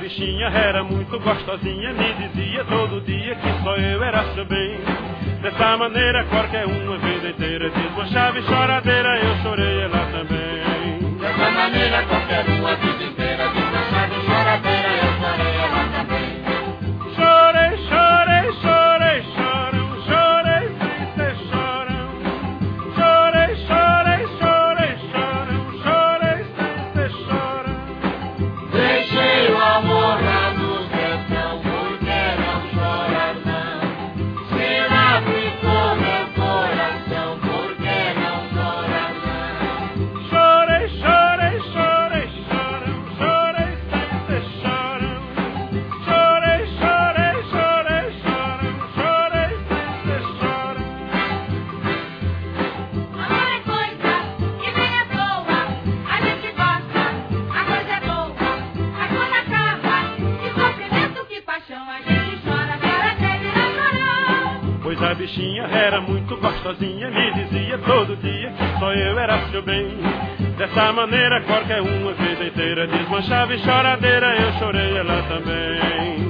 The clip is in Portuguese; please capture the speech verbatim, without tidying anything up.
bichinha era muito gostosinha, me dizia todo dia que só eu era seu bem. Dessa maneira qualquer uma vida inteira desmanchava e choradeira, eu chorei ela também. Dessa maneira qualquer uma vida inteira desmanchava e choradeira, eu chorei ela também. Chorei, chorei, chorei, chorão, chorei sem ser chorão. Chorei, chorei, chorei, chorão, chorei sem ser chorão. Deixei o amor lá no sertão, porque não chora não. Se lá ficou meu coração, porque não chora não. Chorei, chorei, chorei, chorão, chorei sem ser chorão. Chorei, chorei, chorei, chorão, chorei sem ser chorão. Amor é coisa que vem à toa, a gente gosta, a coisa é boa, mas quando acaba, que sofrimento, que paixão, a gente chora, chora até virar chorão. Pois a bichinha era muito gostosinha, me dizia todo dia que só eu era seu bem. Dessa maneira qualquer uma vida inteira desmanchava e choradeira, eu chorei ela também.